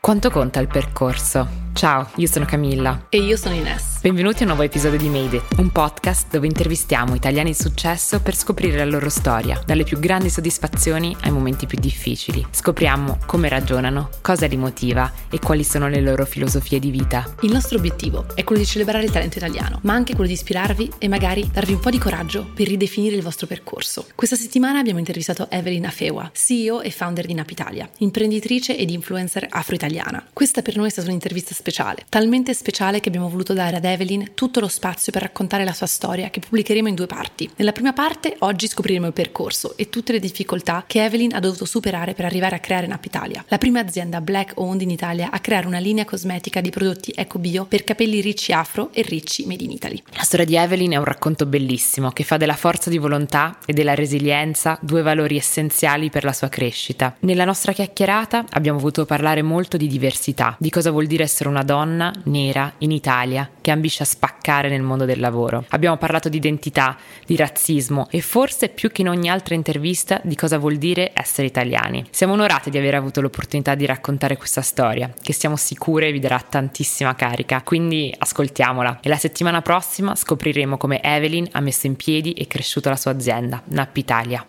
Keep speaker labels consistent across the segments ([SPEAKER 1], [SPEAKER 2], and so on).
[SPEAKER 1] Quanto conta il percorso? Ciao, io sono Camilla.
[SPEAKER 2] E io sono Ines.
[SPEAKER 1] Benvenuti a un nuovo episodio di Made It, un podcast dove intervistiamo italiani di successo per scoprire la loro storia, dalle più grandi soddisfazioni ai momenti più difficili. Scopriamo come ragionano, cosa li motiva e quali sono le loro filosofie di vita.
[SPEAKER 2] Il nostro obiettivo è quello di celebrare il talento italiano, ma anche quello di ispirarvi e magari darvi un po' di coraggio per ridefinire il vostro percorso. Questa settimana abbiamo intervistato Evelyn Afewa, CEO e founder di Napitalia, imprenditrice ed influencer afro-italiana. Questa per noi è stata un'intervista speciale, talmente speciale che abbiamo voluto dare ad Evelyn tutto lo spazio per raccontare la sua storia, che pubblicheremo in 2 parti. Nella prima parte oggi scopriremo il percorso e tutte le difficoltà che Evelyn ha dovuto superare per arrivare a creare Napitalia, la prima azienda black owned in Italia a creare una linea cosmetica di prodotti eco-bio per capelli ricci afro e ricci made in Italy.
[SPEAKER 1] La storia di Evelyn è un racconto bellissimo che fa della forza di volontà e della resilienza 2 valori essenziali per la sua crescita. Nella nostra chiacchierata abbiamo voluto parlare molto di diversità, di cosa vuol dire essere una donna nera in Italia che ambisce a spaccare nel mondo del lavoro. Abbiamo parlato di identità, di razzismo e forse più che in ogni altra intervista di cosa vuol dire essere italiani. Siamo onorati di aver avuto l'opportunità di raccontare questa storia, che siamo sicure vi darà tantissima carica, quindi ascoltiamola. E la settimana prossima scopriremo come Evelyn ha messo in piedi e cresciuto la sua azienda, Napitalia.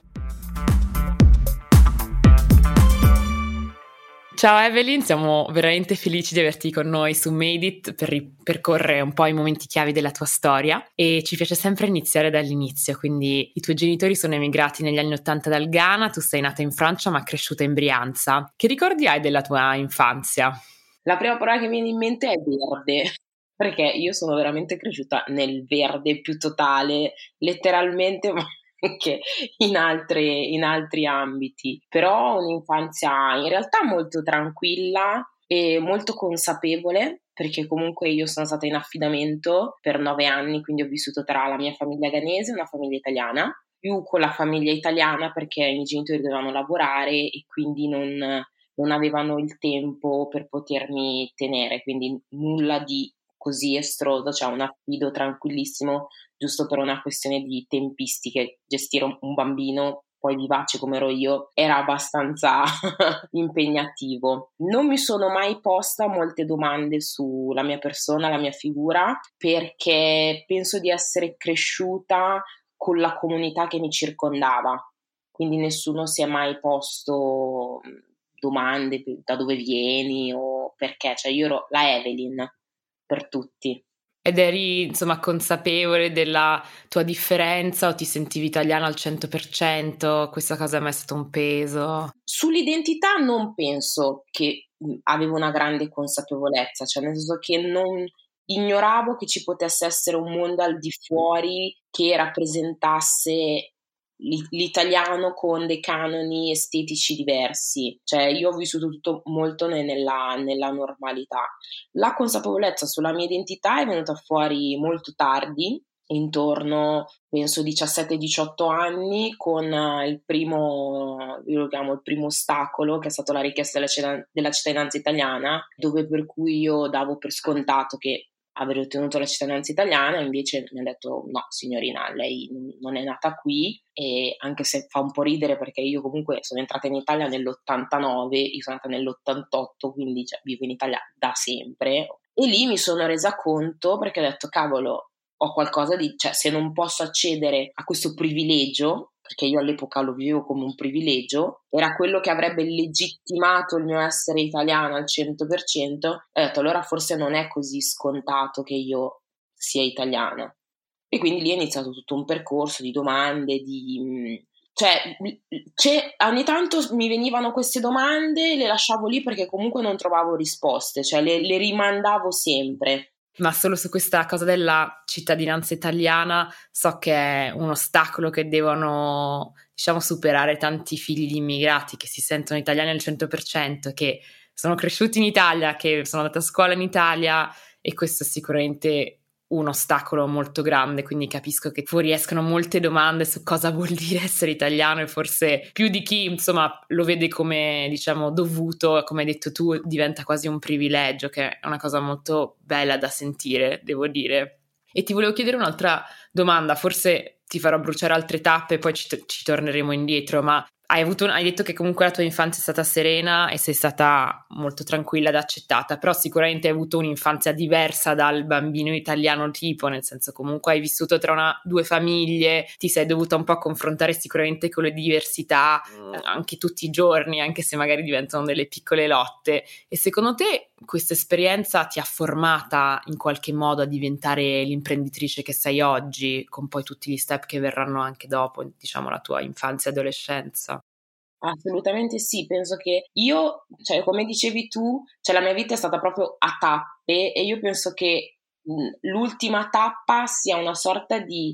[SPEAKER 1] Ciao Evelyn, siamo veramente felici di averti con noi su Made It per ripercorrere un po' i momenti chiavi della tua storia e ci piace sempre iniziare dall'inizio, quindi i tuoi genitori sono emigrati negli anni '80 dal Ghana, tu sei nata in Francia ma cresciuta in Brianza. Che ricordi hai della tua infanzia?
[SPEAKER 3] La prima parola che mi viene in mente è verde, perché io sono veramente cresciuta nel verde più totale, letteralmente, ma anche in altri ambiti. Però un'infanzia in realtà molto tranquilla e molto consapevole, perché comunque io sono stata in affidamento per 9 anni, quindi ho vissuto tra la mia famiglia ghanese e una famiglia italiana, più con la famiglia italiana perché i miei genitori dovevano lavorare e quindi non avevano il tempo per potermi tenere, quindi nulla di così estroso, cioè un affido tranquillissimo, giusto per una questione di tempistiche. Gestire un bambino poi vivace come ero io era abbastanza impegnativo. Non mi sono mai posta molte domande sulla mia persona, la mia figura, perché penso di essere cresciuta con la comunità che mi circondava, quindi nessuno si è mai posto domande da dove vieni o perché, cioè io ero la Evelyn per tutti.
[SPEAKER 1] Ed eri insomma consapevole della tua differenza o ti sentivi italiana al 100%? Questa cosa è mai stato un peso?
[SPEAKER 3] Sull'identità non penso che avevo una grande consapevolezza, cioè nel senso che non ignoravo che ci potesse essere un mondo al di fuori che rappresentasse l'italiano con dei canoni estetici diversi, cioè io ho vissuto tutto molto nella normalità. La consapevolezza sulla mia identità è venuta fuori molto tardi, intorno penso 17-18 anni, con il primo, io lo chiamo il primo ostacolo, che è stato la richiesta della cittadinanza italiana, dove per cui io davo per scontato che avrei ottenuto la cittadinanza italiana, invece mi ha detto no signorina, lei non è nata qui, e anche se fa un po' ridere perché io comunque sono entrata in Italia nell'89, io sono nata nell'88, quindi vivo in Italia da sempre, e lì mi sono resa conto, perché ho detto cavolo, ho qualcosa di, cioè se non posso accedere a questo privilegio, perché io all'epoca lo vivevo come un privilegio, era quello che avrebbe legittimato il mio essere italiana al 100%, ho detto allora forse non è così scontato che io sia italiana. E quindi lì è iniziato tutto un percorso di domande, ogni tanto mi venivano queste domande, le lasciavo lì perché comunque non trovavo risposte, cioè le rimandavo sempre.
[SPEAKER 1] Ma solo su questa cosa della cittadinanza italiana so che è un ostacolo che devono, diciamo, superare tanti figli di immigrati che si sentono italiani al 100%, che sono cresciuti in Italia, che sono andati a scuola in Italia, e questo è sicuramente un ostacolo molto grande, quindi capisco che fuoriescono molte domande su cosa vuol dire essere italiano, e forse più di chi insomma lo vede come, diciamo, dovuto, come hai detto tu, diventa quasi un privilegio, che è una cosa molto bella da sentire, devo dire. E ti volevo chiedere un'altra domanda, forse ti farò bruciare altre tappe, poi ci torneremo indietro, ma hai detto che comunque la tua infanzia è stata serena e sei stata molto tranquilla ed accettata, però sicuramente hai avuto un'infanzia diversa dal bambino italiano tipo, nel senso comunque hai vissuto tra due famiglie, ti sei dovuta un po' confrontare sicuramente con le diversità anche tutti i giorni, anche se magari diventano delle piccole lotte. E secondo te questa esperienza ti ha formata in qualche modo a diventare l'imprenditrice che sei oggi, con poi tutti gli step che verranno anche dopo, diciamo, la tua infanzia e adolescenza?
[SPEAKER 3] Assolutamente sì, penso che io, cioè come dicevi tu, cioè la mia vita è stata proprio a tappe e io penso che l'ultima tappa sia una sorta di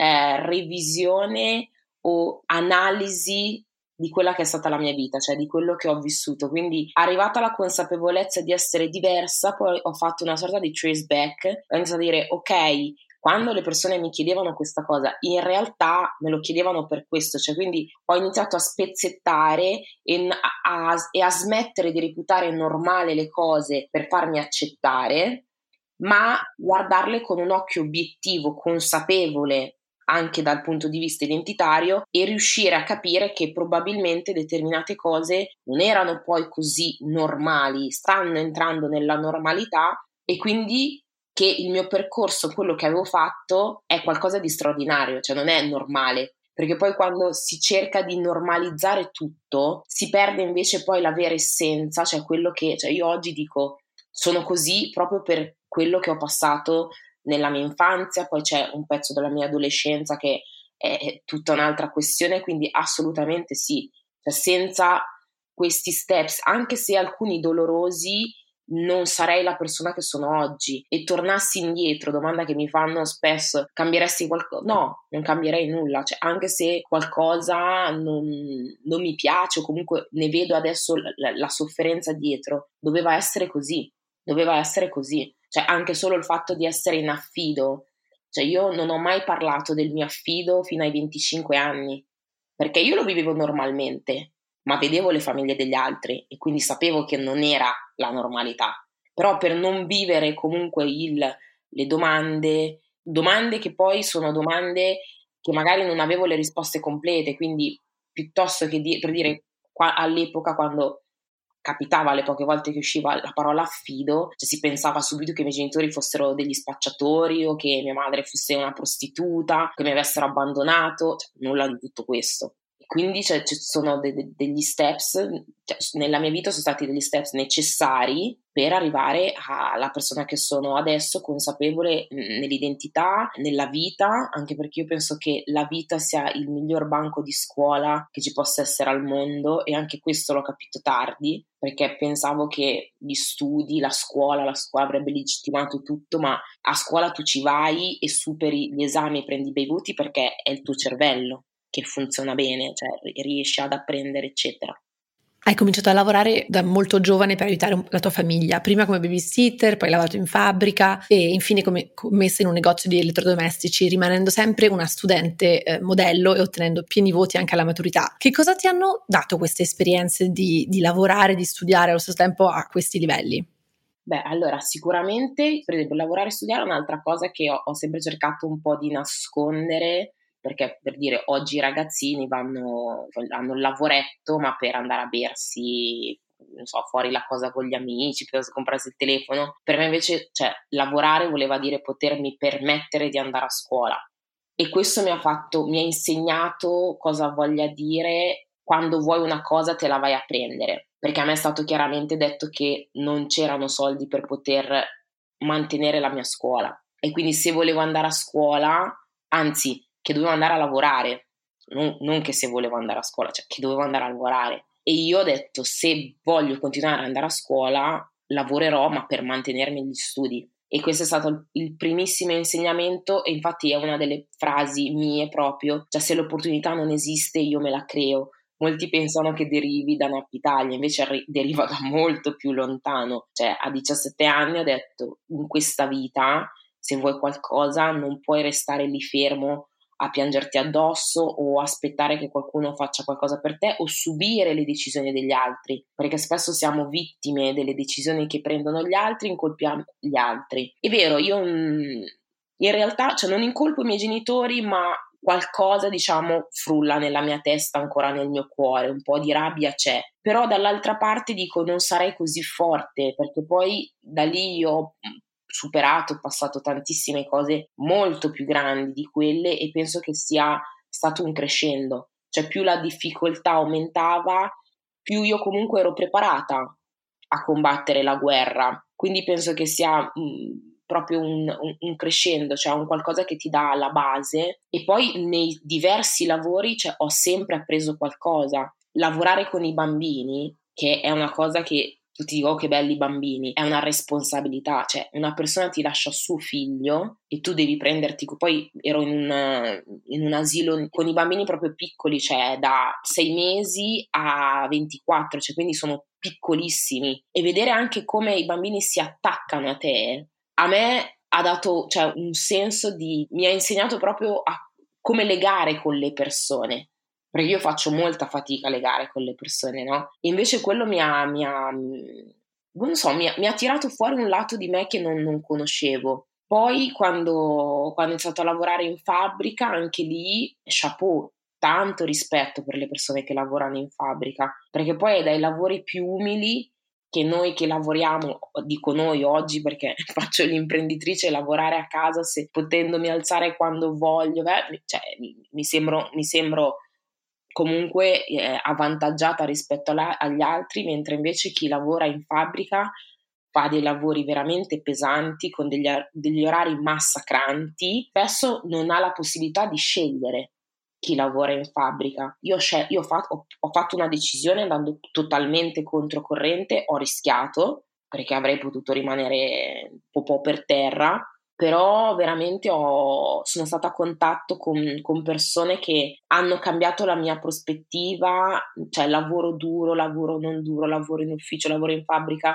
[SPEAKER 3] revisione o analisi di quella che è stata la mia vita, cioè di quello che ho vissuto. Quindi arrivata alla consapevolezza di essere diversa, poi ho fatto una sorta di trace back, ho iniziato a dire ok, quando le persone mi chiedevano questa cosa, in realtà me lo chiedevano per questo, cioè quindi ho iniziato a spezzettare e a smettere di reputare normale le cose per farmi accettare, ma guardarle con un occhio obiettivo, consapevole anche dal punto di vista identitario e riuscire a capire che probabilmente determinate cose non erano poi così normali, stanno entrando nella normalità e quindi che il mio percorso, quello che avevo fatto, è qualcosa di straordinario, cioè non è normale. Perché poi quando si cerca di normalizzare tutto, si perde invece poi la vera essenza, cioè quello che, cioè io oggi dico, sono così proprio per quello che ho passato nella mia infanzia, poi c'è un pezzo della mia adolescenza che è tutta un'altra questione, quindi assolutamente sì, cioè senza questi steps, anche se alcuni dolorosi, non sarei la persona che sono oggi e tornassi indietro, domanda che mi fanno spesso, cambieresti qualcosa? No, non cambierei nulla, cioè anche se qualcosa non mi piace o comunque ne vedo adesso la sofferenza dietro, doveva essere così, cioè anche solo il fatto di essere in affido, cioè io non ho mai parlato del mio affido fino ai 25 anni, perché io lo vivevo normalmente, ma vedevo le famiglie degli altri e quindi sapevo che non era la normalità. Però per non vivere comunque le domande che poi sono domande che magari non avevo le risposte complete, quindi piuttosto che per dire all'epoca quando capitava le poche volte che usciva la parola affido, cioè si pensava subito che i miei genitori fossero degli spacciatori o che mia madre fosse una prostituta, che mi avessero abbandonato, cioè, nulla di tutto questo. Quindi ci sono degli steps, cioè, nella mia vita sono stati degli steps necessari per arrivare alla persona che sono adesso, consapevole nell'identità, nella vita, anche perché io penso che la vita sia il miglior banco di scuola che ci possa essere al mondo e anche questo l'ho capito tardi, perché pensavo che gli studi, la scuola avrebbe legittimato tutto, ma a scuola tu ci vai e superi gli esami e prendi bei voti perché è il tuo cervello che funziona bene, cioè riesci ad apprendere, eccetera.
[SPEAKER 2] Hai cominciato a lavorare da molto giovane per aiutare la tua famiglia, prima come babysitter, poi hai lavorato in fabbrica e infine come commessa in un negozio di elettrodomestici, rimanendo sempre una studente modello e ottenendo pieni voti anche alla maturità. Che cosa ti hanno dato queste esperienze di lavorare, di studiare allo stesso tempo a questi livelli?
[SPEAKER 3] Beh, allora sicuramente, per esempio, lavorare e studiare è un'altra cosa che ho sempre cercato un po' di nascondere, perché per dire oggi i ragazzini hanno il lavoretto, ma per andare a bersi, non so, fuori la cosa con gli amici, per comprarsi il telefono. Per me invece, cioè, lavorare voleva dire potermi permettere di andare a scuola. E questo mi ha insegnato cosa voglia dire quando vuoi una cosa te la vai a prendere, perché a me è stato chiaramente detto che non c'erano soldi per poter mantenere la mia scuola e quindi se volevo andare a scuola, anzi che dovevo andare a lavorare, non che se volevo andare a scuola, cioè che dovevo andare a lavorare. E io ho detto se voglio continuare ad andare a scuola lavorerò ma per mantenermi gli studi. E questo è stato il primissimo insegnamento e infatti è una delle frasi mie proprio, cioè se l'opportunità non esiste io me la creo. Molti pensano che derivi da Nap Italia, invece deriva da molto più lontano. Cioè a 17 anni ho detto in questa vita se vuoi qualcosa non puoi restare lì fermo a piangerti addosso o aspettare che qualcuno faccia qualcosa per te o subire le decisioni degli altri, perché spesso siamo vittime delle decisioni che prendono gli altri, incolpiamo gli altri. È vero, io in realtà non incolpo i miei genitori, ma qualcosa, diciamo, frulla nella mia testa, ancora nel mio cuore, un po' di rabbia c'è, però dall'altra parte dico non sarei così forte, perché poi da lì io ho superato, ho passato tantissime cose molto più grandi di quelle e penso che sia stato un crescendo, cioè più la difficoltà aumentava, più io comunque ero preparata a combattere la guerra, quindi penso che sia proprio un crescendo, cioè un qualcosa che ti dà la base, e poi nei diversi lavori, cioè, ho sempre appreso qualcosa. Lavorare con i bambini, che è una cosa che tutti dicono: oh, che belli i bambini, è una responsabilità, cioè una persona ti lascia suo figlio e tu devi prenderti, poi ero in un asilo con i bambini proprio piccoli, cioè da 6 mesi a 24, cioè quindi sono piccolissimi, e vedere anche come i bambini si attaccano a te, a me ha dato, cioè, un senso mi ha insegnato proprio a come legare con le persone, perché io faccio molta fatica a legare con le persone, no? E invece quello mi ha tirato fuori un lato di me che non conoscevo. Poi quando ho iniziato a lavorare in fabbrica, anche lì, chapeau, tanto rispetto per le persone che lavorano in fabbrica, perché poi è dai lavori più umili che noi che lavoriamo, dico noi oggi perché faccio l'imprenditrice, lavorare a casa, se potendomi alzare quando voglio, cioè, mi sembro comunque avvantaggiata rispetto agli altri, mentre invece chi lavora in fabbrica fa dei lavori veramente pesanti, con degli orari massacranti, spesso non ha la possibilità di scegliere chi lavora in fabbrica. Io ho fatto una decisione andando totalmente controcorrente, ho rischiato perché avrei potuto rimanere un po' per terra, però veramente sono stata a contatto con persone che hanno cambiato la mia prospettiva, cioè lavoro duro, lavoro non duro, lavoro in ufficio, lavoro in fabbrica.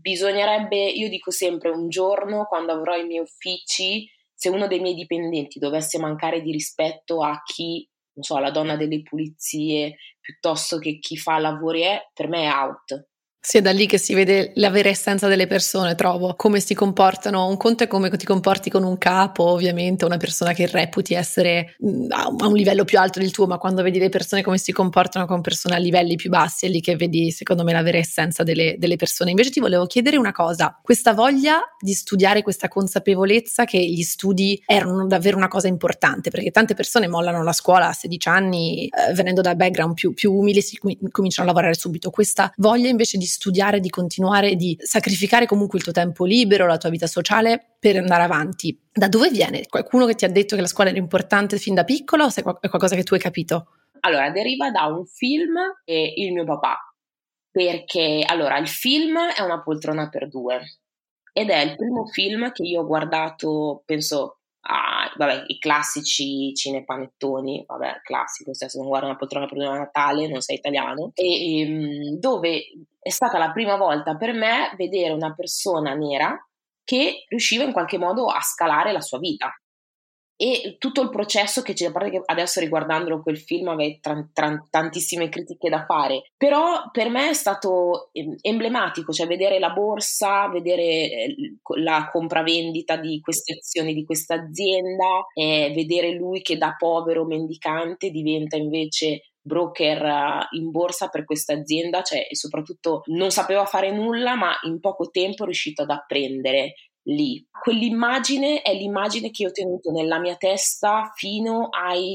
[SPEAKER 3] Io dico sempre, un giorno quando avrò i miei uffici, se uno dei miei dipendenti dovesse mancare di rispetto a chi, non so, la donna delle pulizie, piuttosto che chi fa lavori, per me è out.
[SPEAKER 2] Sì, è da lì che si vede la vera essenza delle persone, trovo, come si comportano. Un conto è come ti comporti con un capo, ovviamente, una persona che reputi essere a un livello più alto del tuo, ma quando vedi le persone come si comportano con persone a livelli più bassi, è lì che vedi, secondo me, la vera essenza delle persone. Invece ti volevo chiedere una cosa: questa voglia di studiare, questa consapevolezza che gli studi erano davvero una cosa importante, perché tante persone mollano la scuola a 16 anni, venendo da background più umili, cominciano a lavorare subito. Questa voglia invece di studiare, di continuare, di sacrificare comunque il tuo tempo libero, la tua vita sociale per andare avanti. Da dove viene? Qualcuno che ti ha detto che la scuola era importante fin da piccola, o è qualcosa che tu hai capito?
[SPEAKER 3] Allora, deriva da un film e il mio papà, perché allora il film è Una poltrona per due ed è il primo film che io ho guardato, penso i classici cinepanettoni, classico, se non guardi Una poltrona per due a Natale non sei italiano, e dove è stata la prima volta per me vedere una persona nera che riusciva in qualche modo a scalare la sua vita. E tutto il processo che c'è, a parte che adesso riguardandolo quel film avevo tantissime critiche da fare, però per me è stato emblematico, cioè vedere la borsa, vedere la compravendita di queste azioni di questa azienda, vedere lui che da povero mendicante diventa invece broker in borsa per questa azienda, cioè, e soprattutto non sapeva fare nulla, ma in poco tempo è riuscito ad apprendere lì. Quell'immagine è l'immagine che ho tenuto nella mia testa fino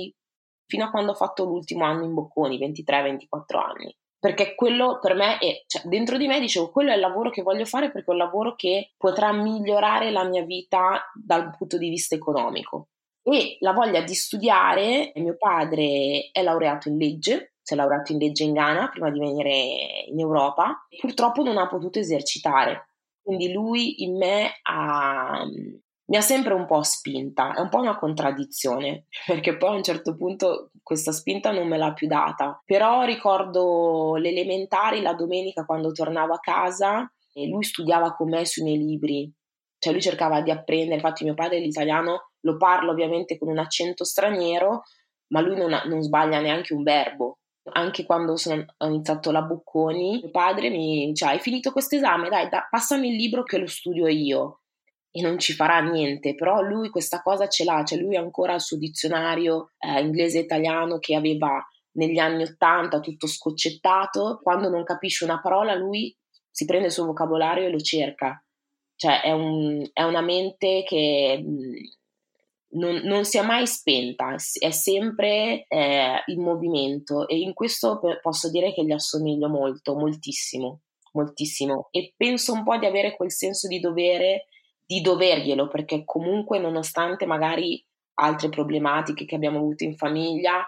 [SPEAKER 3] a quando ho fatto l'ultimo anno in Bocconi, 23-24 anni. Perché quello per me cioè, dentro di me dicevo, quello è il lavoro che voglio fare, perché è un lavoro che potrà migliorare la mia vita dal punto di vista economico. E la voglia di studiare, mio padre è laureato in legge, si è laureato in legge in Ghana prima di venire in Europa, e purtroppo non ha potuto esercitare. Quindi lui in me mi ha sempre un po' spinta, è un po' una contraddizione, perché poi a un certo punto questa spinta non me l'ha più data, però ricordo le elementari, la domenica quando tornavo a casa e lui studiava con me sui miei libri, cioè lui cercava di apprendere, infatti mio padre l'italiano lo parla ovviamente con un accento straniero, ma lui non sbaglia neanche un verbo. Anche quando ho iniziato la Bocconi, mio padre mi dice: hai finito questo esame? Dai, passami il libro che lo studio io. e non ci farà niente, però lui questa cosa ce l'ha, cioè lui ha ancora il suo dizionario inglese e italiano che aveva negli anni '80 tutto scoccettato, quando non capisce una parola lui si prende il suo vocabolario e lo cerca, cioè è una mente che non si è mai spenta, è sempre in movimento, e in questo posso dire che gli assomiglio molto, moltissimo, moltissimo, e penso un po' di avere quel senso di dovere, di doverglielo, perché comunque nonostante magari altre problematiche che abbiamo avuto in famiglia,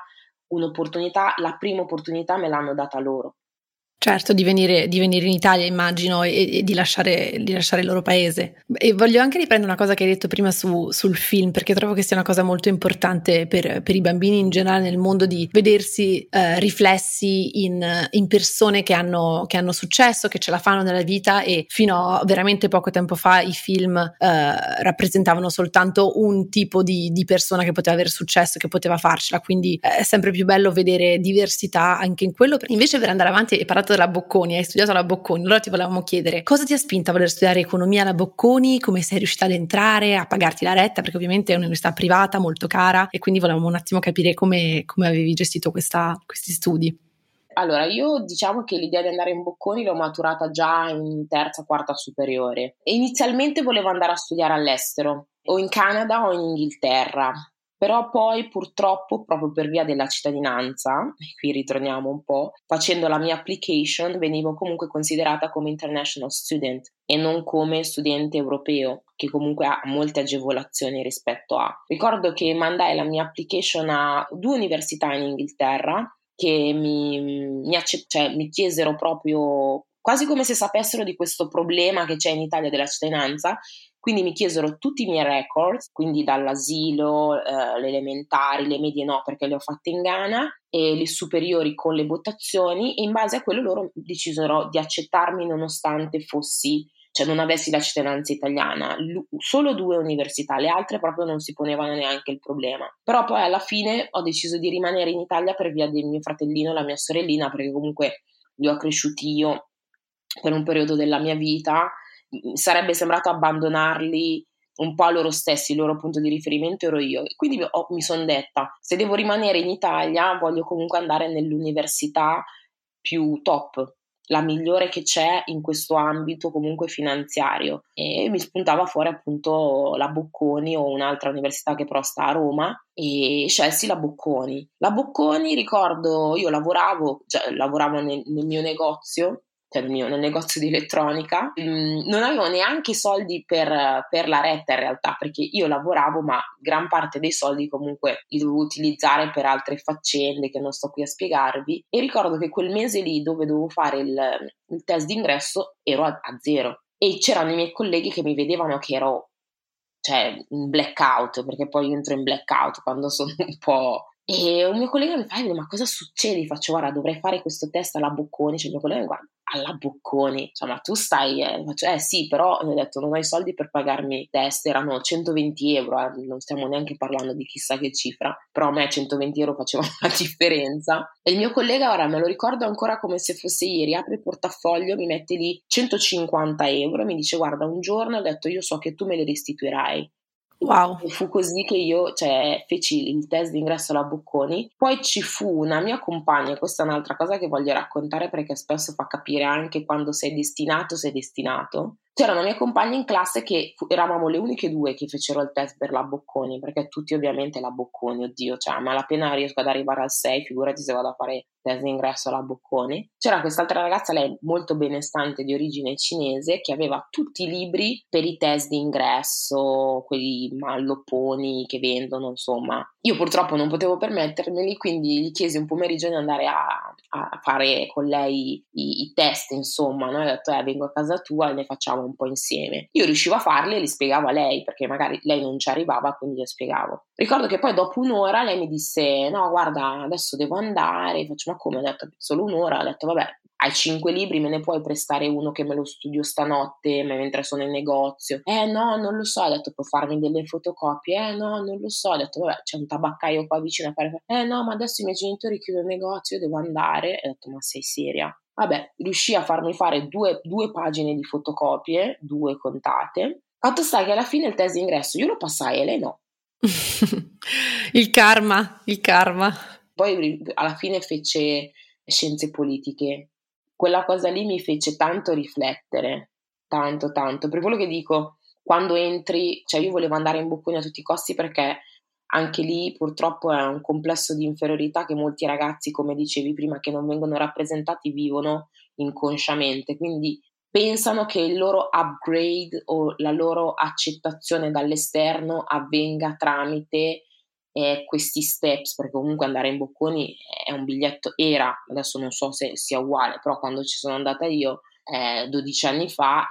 [SPEAKER 3] la prima opportunità me l'hanno data loro.
[SPEAKER 2] Certo, di venire in Italia, immagino, e di lasciare il loro paese. E voglio anche riprendere una cosa che hai detto prima sul film, perché trovo che sia una cosa molto importante per i bambini in generale nel mondo, di vedersi riflessi in persone che hanno successo, che ce la fanno nella vita, e fino a veramente poco tempo fa i film rappresentavano soltanto un tipo di persona che poteva avere successo, che poteva farcela, quindi è sempre più bello vedere diversità anche in quello. Invece, per andare avanti, hai parlato della Bocconi, hai studiato alla Bocconi, allora ti volevamo chiedere cosa ti ha spinto a voler studiare economia alla Bocconi, come sei riuscita ad entrare, a pagarti la retta, perché ovviamente è un'università privata molto cara, e quindi volevamo un attimo capire come avevi gestito questi studi.
[SPEAKER 3] Allora, io diciamo che l'idea di andare in Bocconi l'ho maturata già in terza, quarta superiore, e inizialmente volevo andare a studiare all'estero, o in Canada o in Inghilterra. Però poi purtroppo, proprio per via della cittadinanza, e qui ritorniamo un po', facendo la mia application venivo comunque considerata come international student e non come studente europeo, che comunque ha molte agevolazioni rispetto a. Ricordo che mandai la mia application a 2 università in Inghilterra che mi chiesero proprio, quasi come se sapessero di questo problema che c'è in Italia della cittadinanza. Quindi mi chiesero tutti i miei records, quindi dall'asilo, le elementari, le medie no, perché le ho fatte in Ghana, e le superiori con le votazioni, e in base a quello loro decisero di accettarmi nonostante cioè non avessi la cittadinanza italiana. Solo 2 università, le altre proprio non si ponevano neanche il problema. Però poi alla fine ho deciso di rimanere in Italia per via del mio fratellino e la mia sorellina, perché comunque li ho cresciuti io per un periodo della mia vita. Sarebbe sembrato abbandonarli un po' a loro stessi, il loro punto di riferimento ero io. Quindi mi sono detta, se devo rimanere in Italia voglio comunque andare nell'università più top, la migliore che c'è in questo ambito comunque finanziario, e mi spuntava fuori appunto la Bocconi o un'altra università che però sta a Roma, e scelsi la Bocconi. La Bocconi, ricordo, io lavoravo nel mio negozio, cioè nel negozio di elettronica, non avevo neanche soldi per la retta in realtà, perché io lavoravo, ma gran parte dei soldi comunque li dovevo utilizzare per altre faccende che non sto qui a spiegarvi, e ricordo che quel mese lì dove dovevo fare il test d'ingresso ero a zero, e c'erano i miei colleghi che mi vedevano che ero, cioè, in blackout, perché poi io entro in blackout quando sono un po'. E un mio collega mi fa: ma cosa succede? Gli faccio: guarda, dovrei fare questo test alla Bocconi. Cioè il mio collega mi guarda: alla Bocconi? Cioè, ma tu stai... Faccio, sì, però ho detto non ho i soldi per pagarmi il test, erano 120 euro, non stiamo neanche parlando di chissà che cifra, però a me 120 euro facevano la differenza. E il mio collega, ora me lo ricordo ancora come se fosse ieri, apre il portafoglio, mi mette lì 150 euro e mi dice: guarda, un giorno, ho detto, io so che tu me li restituirai.
[SPEAKER 2] Wow.
[SPEAKER 3] E fu così che io, feci il test d'ingresso alla Bocconi. Poi ci fu una mia compagna, questa è un'altra cosa che voglio raccontare perché spesso fa capire anche quando sei destinato. C'era una mia compagna in classe che eravamo le uniche 2 che fecero il test per la Bocconi, perché tutti ovviamente la Bocconi, oddio, cioè a malapena riesco ad arrivare al 6, figurati se vado a fare test d'ingresso alla Bocconi. C'era quest'altra ragazza, lei molto benestante, di origine cinese, che aveva tutti i libri per i test d'ingresso, quelli mallopponi che vendono, insomma. Io purtroppo non potevo permettermeli, quindi gli chiesi un pomeriggio di andare a fare con lei i test, insomma, no? Ho detto, vengo a casa tua e ne facciamo un po' insieme. Io riuscivo a farli e li spiegavo a lei, perché magari lei non ci arrivava, quindi le spiegavo. Ricordo che poi dopo un'ora lei mi disse: no, guarda, adesso devo andare. Faccio: ma come? Ho detto: solo un'ora. Ho detto: vabbè, hai 5 libri, me ne puoi prestare uno che me lo studio stanotte mentre sono in negozio? No, non lo so. Ho detto: puoi farmi delle fotocopie? No, non lo so. Ho detto: vabbè, c'è un tabaccaio qua vicino a fare. No, ma adesso i miei genitori chiudono il negozio, io devo andare. Ho detto: ma sei seria? Vabbè, riuscì a farmi fare due pagine di fotocopie, 2 contate. Fatto sta che alla fine il test d'ingresso io lo passai e lei no.
[SPEAKER 2] Il karma.
[SPEAKER 3] Poi alla fine fece scienze politiche. Quella cosa lì mi fece tanto riflettere, tanto, per quello che dico, quando entri, cioè io volevo andare in Bocconi a tutti i costi perché anche lì purtroppo è un complesso di inferiorità che molti ragazzi, come dicevi prima, che non vengono rappresentati vivono inconsciamente, quindi pensano che il loro upgrade o la loro accettazione dall'esterno avvenga tramite questi steps, perché comunque andare in Bocconi è un biglietto, adesso non so se sia uguale, però quando ci sono andata io 12 anni fa,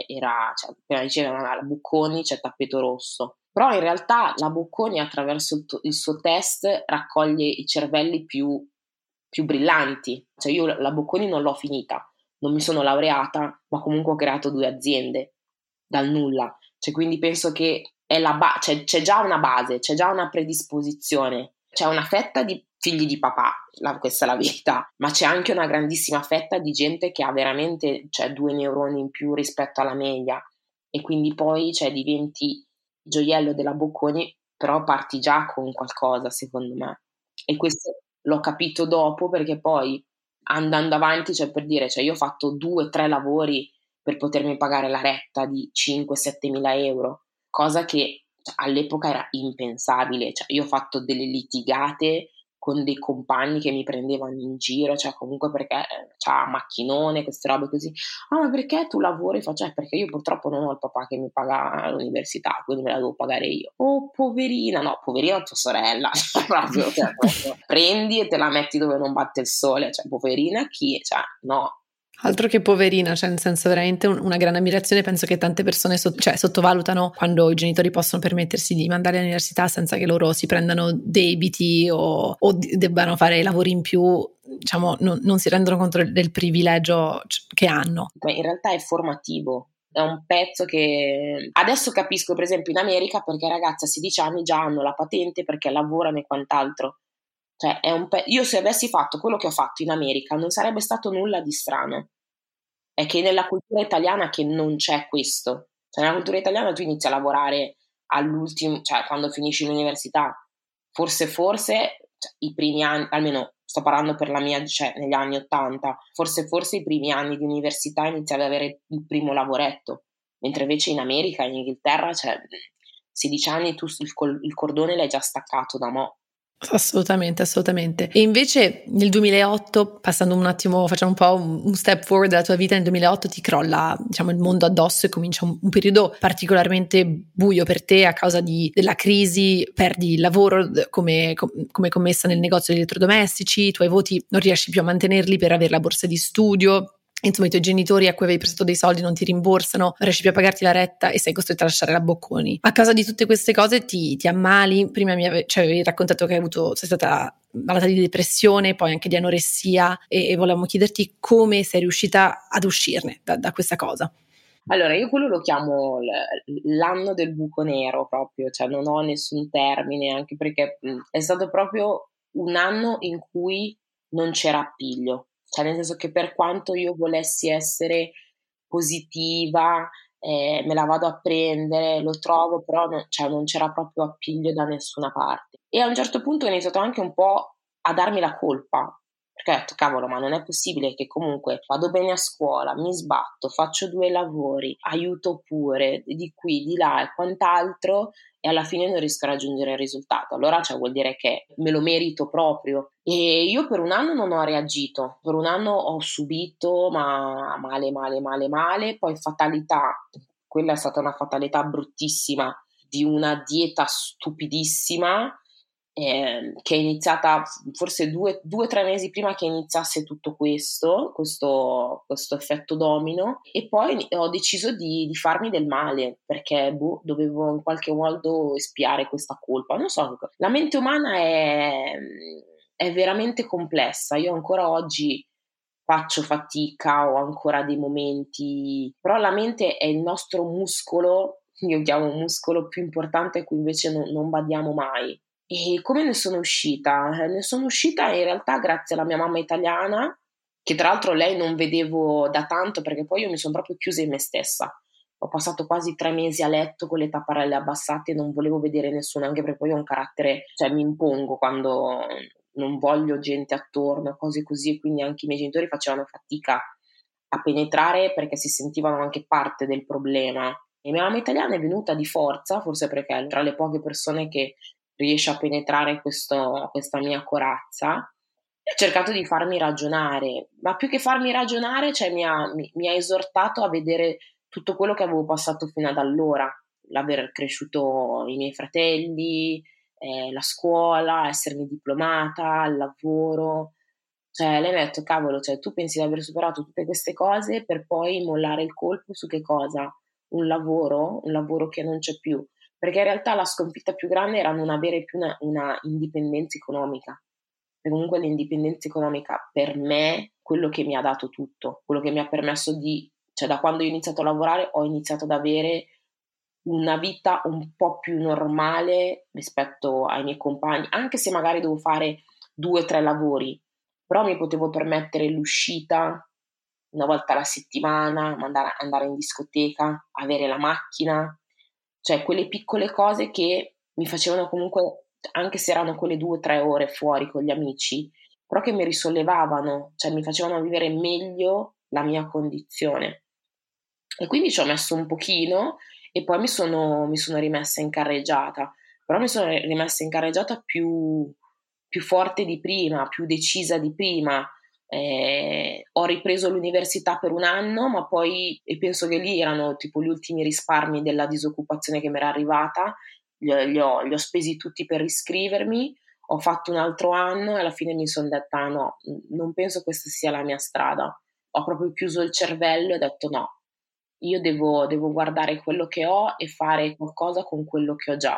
[SPEAKER 3] appena dicevano la Bocconi c'è tappeto rosso, però in realtà la Bocconi attraverso il suo test raccoglie i cervelli più brillanti, cioè io la Bocconi non l'ho finita, non mi sono laureata, ma comunque ho creato 2 aziende dal nulla, cioè quindi penso che è c'è già una base, c'è già una predisposizione, c'è una fetta di figli di papà, questa è la verità, ma c'è anche una grandissima fetta di gente che ha veramente 2 neuroni in più rispetto alla media e quindi poi diventi gioiello della Bocconi, però parti già con qualcosa secondo me, e questo l'ho capito dopo perché poi andando avanti, per dire, io ho fatto 2-3 lavori per potermi pagare la retta di 5-7 mila euro, cosa che all'epoca era impensabile, io ho fatto delle litigate con dei compagni che mi prendevano in giro, comunque perché c'ha macchinone, queste robe così. Ma perché tu lavori? Faccio, perché io purtroppo non ho il papà che mi paga l'università, quindi me la devo pagare io. Oh, poverina, no, poverina tua sorella, proprio, prendi e te la metti dove non batte il sole, poverina chi? No.
[SPEAKER 2] Altro che poverina, nel senso veramente una grande ammirazione. Penso che tante persone sottovalutano quando i genitori possono permettersi di mandare all'università senza che loro si prendano debiti o debbano fare lavori in più, non si rendono conto del privilegio che hanno.
[SPEAKER 3] Ma in realtà è formativo, è un pezzo che adesso capisco, per esempio in America, perché i ragazzi a 16 anni già hanno la patente perché lavorano e quant'altro. Io se avessi fatto quello che ho fatto in America non sarebbe stato nulla di strano. È che nella cultura italiana che non c'è questo. Nella cultura italiana tu inizi a lavorare all'ultimo, quando finisci l'università. Forse i primi anni, almeno sto parlando per la mia, negli anni 80, forse i primi anni di università iniziavi ad avere il primo lavoretto, mentre invece in America, in Inghilterra, 16 anni tu il cordone l'hai già staccato da mo'.
[SPEAKER 2] Assolutamente. E invece nel 2008, passando un attimo, facciamo un po' un step forward della tua vita, nel 2008 ti crolla il mondo addosso e comincia un periodo particolarmente buio per te a causa della crisi, perdi il lavoro come commessa nel negozio di elettrodomestici, i tuoi voti non riesci più a mantenerli per avere la borsa di studio. Insomma, i tuoi genitori a cui avevi prestato dei soldi non ti rimborsano, non riesci più a pagarti la retta e sei costretto a lasciare la Bocconi. A causa di tutte queste cose ti ammali. Prima avevi raccontato che sei stata malata di depressione, poi anche di anoressia e volevamo chiederti come sei riuscita ad uscirne da questa cosa.
[SPEAKER 3] Allora, io quello lo chiamo l'anno del buco nero proprio, non ho nessun termine, anche perché è stato proprio un anno in cui non c'era appiglio. Nel senso che per quanto io volessi essere positiva, me la vado a prendere, lo trovo, però non c'era proprio appiglio da nessuna parte. E a un certo punto ho iniziato anche un po' a darmi la colpa, perché ho detto, cavolo, ma non è possibile che comunque vado bene a scuola, mi sbatto, faccio 2 lavori, aiuto pure, di qui, di là e quant'altro, e alla fine non riesco a raggiungere il risultato. Allora vuol dire che me lo merito proprio. E io per un anno non ho reagito, per un anno ho subito, ma male, poi fatalità, quella è stata una fatalità bruttissima, di una dieta stupidissima, che è iniziata forse 2-3 mesi prima che iniziasse tutto questo effetto domino, e poi ho deciso di farmi del male perché dovevo in qualche modo espiare questa colpa. Non so, la mente umana è veramente complessa. Io ancora oggi faccio fatica, ho ancora dei momenti, però la mente è il nostro muscolo, io chiamo muscolo più importante a cui invece non badiamo mai. E come ne sono uscita? Ne sono uscita in realtà grazie alla mia mamma italiana, che tra l'altro lei non vedevo da tanto perché poi io mi sono proprio chiusa in me stessa. ho passato quasi 3 mesi a letto con le tapparelle abbassate e non volevo vedere nessuno, anche perché poi ho un carattere, cioè mi impongo quando non voglio gente attorno, cose così, e quindi anche i miei genitori facevano fatica a penetrare perché si sentivano anche parte del problema. E mia mamma italiana è venuta di forza, forse perché è tra le poche persone che riesce a penetrare questa mia corazza, e ha cercato di farmi ragionare, ma più che farmi ragionare, cioè mi ha esortato a vedere tutto quello che avevo passato fino ad allora, l'aver cresciuto i miei fratelli, la scuola, essermi diplomata, il lavoro. Cioè, lei mi ha detto, cavolo, cioè, tu pensi di aver superato tutte queste cose per poi mollare il colpo su che cosa? Un lavoro che non c'è più. Perché in realtà la sconfitta più grande era non avere più una indipendenza economica. E comunque l'indipendenza economica per me, quello che mi ha dato tutto, quello che mi ha permesso cioè da quando ho iniziato a lavorare ho iniziato ad avere una vita un po' più normale rispetto ai miei compagni, anche se magari devo fare 2 o 3 lavori, però mi potevo permettere l'uscita una volta alla settimana, andare in discoteca, avere la macchina, cioè quelle piccole cose che mi facevano comunque, anche se erano quelle 2 o 3 ore fuori con gli amici, però che mi risollevavano, cioè mi facevano vivere meglio la mia condizione. E quindi ci ho messo un pochino e poi mi sono rimessa in carreggiata, però mi sono rimessa in carreggiata più forte di prima, più decisa di prima. Ho ripreso l'università per 1 anno, ma poi, e penso che lì erano tipo gli ultimi risparmi della disoccupazione che mi era arrivata, li ho spesi tutti per iscrivermi, ho fatto un altro anno e alla fine mi sono detta no, non penso questa sia la mia strada. Ho proprio chiuso il cervello e ho detto no, io devo guardare quello che ho e fare qualcosa con quello che ho già.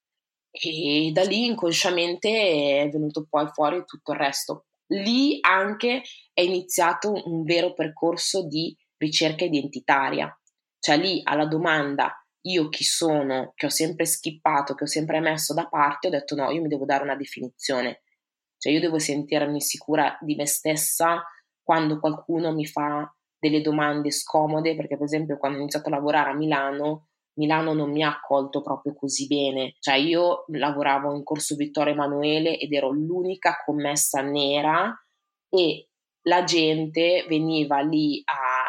[SPEAKER 3] E da lì inconsciamente è venuto poi fuori tutto il resto. Lì anche è iniziato un vero percorso di ricerca identitaria. Cioè lì alla domanda io chi sono, che ho sempre skippato, che ho sempre messo da parte, ho detto no, io mi devo dare una definizione. Cioè io devo sentirmi sicura di me stessa quando qualcuno mi fa delle domande scomode, perché per esempio quando ho iniziato a lavorare a Milano non mi ha accolto proprio così bene, cioè io lavoravo in Corso Vittorio Emanuele ed ero l'unica commessa nera e la gente veniva lì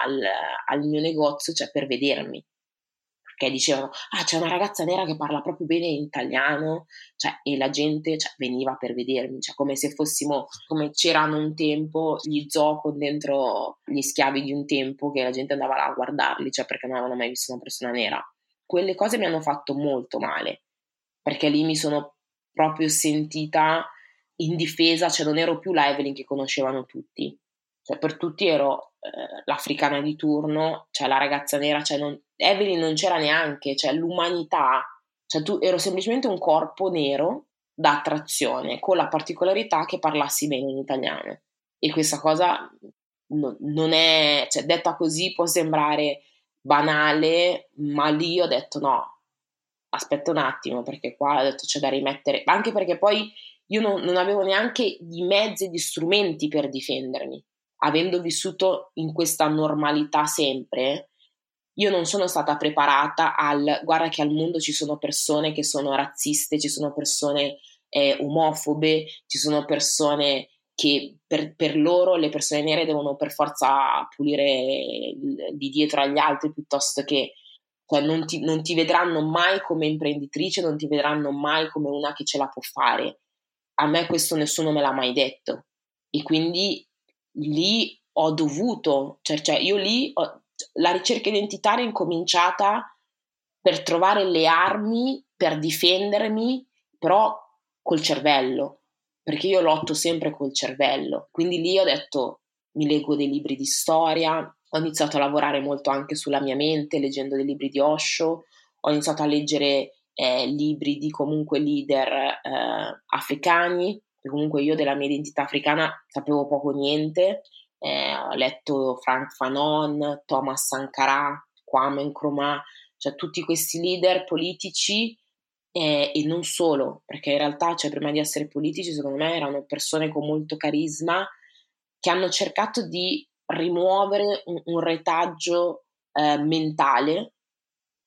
[SPEAKER 3] al mio negozio, cioè per vedermi, perché dicevano c'è una ragazza nera che parla proprio bene in italiano, cioè, e la gente, cioè, veniva per vedermi, cioè come se fossimo, come c'erano un tempo gli zoo con dentro gli schiavi di un tempo che la gente andava là a guardarli, cioè perché non avevano mai visto una persona nera. Quelle cose mi hanno fatto molto male, perché lì mi sono proprio sentita indifesa, cioè non ero più la Evelyn che conoscevano tutti, cioè per tutti ero l'africana di turno, cioè la ragazza nera, cioè Evelyn non c'era neanche, cioè l'umanità, cioè ero semplicemente un corpo nero da attrazione, con la particolarità che parlassi bene in italiano. E questa cosa non è, cioè detta così può sembrare banale, ma lì ho detto no, aspetta un attimo, perché qua ho detto c'è da rimettere, anche perché poi io non avevo neanche i mezzi e gli strumenti per difendermi, avendo vissuto in questa normalità sempre. Io non sono stata preparata guarda che al mondo ci sono persone che sono razziste, ci sono persone omofobe, ci sono persone che per loro le persone nere devono per forza pulire di dietro agli altri piuttosto che, cioè non ti vedranno mai come imprenditrice, non ti vedranno mai come una che ce la può fare. A me questo nessuno me l'ha mai detto e quindi lì ho dovuto, cioè io lì la ricerca identitaria è incominciata per trovare le armi per difendermi, però col cervello, perché io lotto sempre col cervello. Quindi lì ho detto, mi leggo dei libri di storia, ho iniziato a lavorare molto anche sulla mia mente, leggendo dei libri di Osho, ho iniziato a leggere libri di comunque leader africani, che comunque io della mia identità africana sapevo poco o niente. Ho letto Frank Fanon, Thomas Sankara, Kwame Nkrumah, cioè tutti questi leader politici e non solo, perché in realtà, cioè, prima di essere politici, secondo me erano persone con molto carisma che hanno cercato di rimuovere un retaggio mentale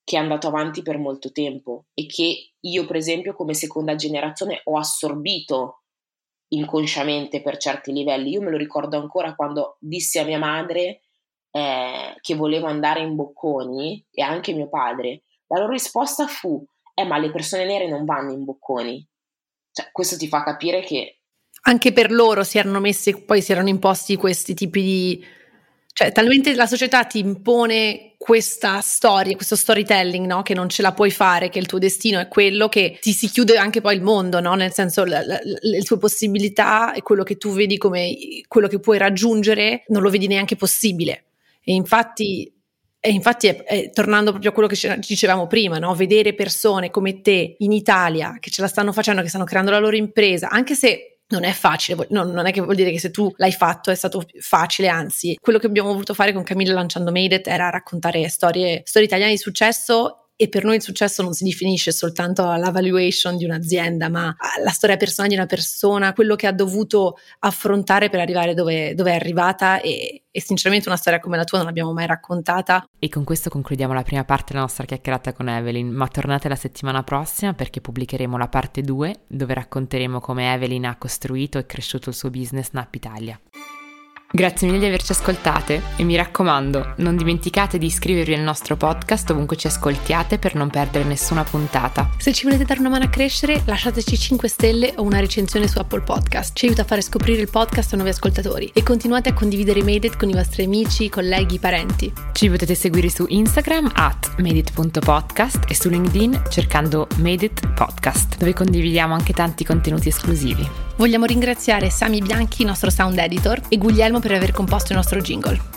[SPEAKER 3] che è andato avanti per molto tempo e che io, per esempio, come seconda generazione ho assorbito inconsciamente per certi livelli. Io me lo ricordo ancora quando dissi a mia madre che volevo andare in Bocconi, e anche mio padre. La loro risposta fu: ma le persone nere non vanno in Bocconi. Cioè, questo ti fa capire che
[SPEAKER 2] anche per loro si erano imposti questi tipi di... Cioè, talmente la società ti impone questa storia, questo storytelling, no? Che non ce la puoi fare, che il tuo destino è quello, che ti si chiude anche poi il mondo, no? Nel senso, le tue possibilità e quello che tu vedi come quello che puoi raggiungere non lo vedi neanche possibile. E infatti è tornando proprio a quello che dicevamo prima, no? Vedere persone come te in Italia che ce la stanno facendo, che stanno creando la loro impresa, anche se non è facile, non è che vuol dire che se tu l'hai fatto è stato facile, anzi, quello che abbiamo voluto fare con Camilla lanciando Made It era raccontare storie italiane di successo. E per noi il successo non si definisce soltanto alla valuation di un'azienda, ma alla storia personale di una persona, quello che ha dovuto affrontare per arrivare dove è arrivata, e sinceramente una storia come la tua non l'abbiamo mai raccontata.
[SPEAKER 1] E con questo concludiamo la prima parte della nostra chiacchierata con Evelyn, ma tornate la settimana prossima perché pubblicheremo la parte 2 dove racconteremo come Evelyn ha costruito e cresciuto il suo business Nap Italia. Grazie mille di averci ascoltate e mi raccomando, non dimenticate di iscrivervi al nostro podcast ovunque ci ascoltiate per non perdere nessuna puntata.
[SPEAKER 2] Se ci volete dare una mano a crescere, lasciateci 5 stelle o una recensione su Apple Podcast. Ci aiuta a fare scoprire il podcast a nuovi ascoltatori. E continuate a condividere Made It con i vostri amici, colleghi, parenti.
[SPEAKER 1] Ci potete seguire su Instagram @madeit.podcast e su LinkedIn cercando Made It Podcast, dove condividiamo anche tanti contenuti esclusivi.
[SPEAKER 2] Vogliamo ringraziare Sami Bianchi, nostro sound editor, e Guglielmo per aver composto il nostro jingle.